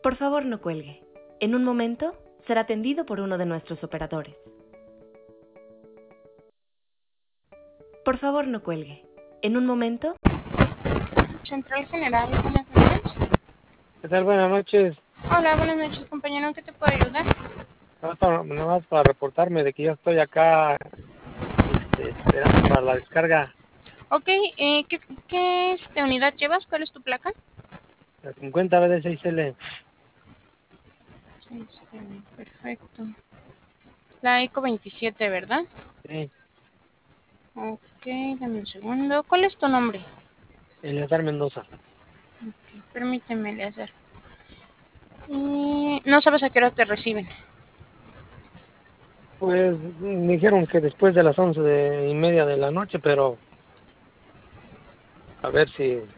Por favor, no cuelgue. En un momento será atendido por uno de nuestros operadores. Por favor, no cuelgue. En un momento... Central General, buenas noches. ¿Qué tal? Buenas noches. Hola, buenas noches, compañero. ¿En qué te puedo ayudar? Nada más para reportarme de que ya estoy acá esperando para la descarga. Ok, ¿qué unidad llevas? ¿Cuál es tu placa? La 50 BD6L. Sí, perfecto. La ECO 27, ¿verdad? Sí, Ok, dame un segundo. ¿Cuál es tu nombre? Eleazar Mendoza. Ok, permíteme, Eleazar. Y no sabes a qué hora te reciben. Pues me dijeron que después de las 11:30 de la noche, pero a ver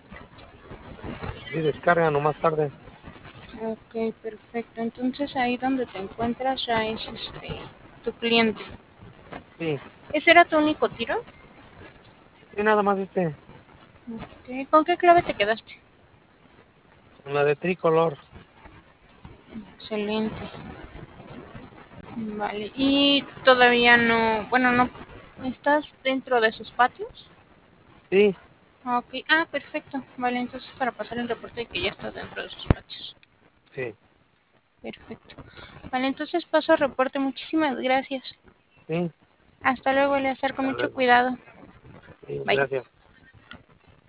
si descargan o más tarde. Ok, perfecto. Entonces ahí donde te encuentras ya es tu cliente. Sí, ¿Ese era tu único tiro? sí, nada más Ok, ¿con qué clave te quedaste? la de tricolor. Excelente. Vale, y todavía no, bueno, no, ¿estás dentro de esos patios? Sí, Ok, perfecto. Vale, entonces para pasar el reporte de que ya estás dentro de esos patios. sí, Perfecto. Vale, entonces paso al reporte. Muchísimas gracias. sí. Hasta luego, Eleazar, con Hasta mucho luego. cuidado. Sí, Bye. gracias.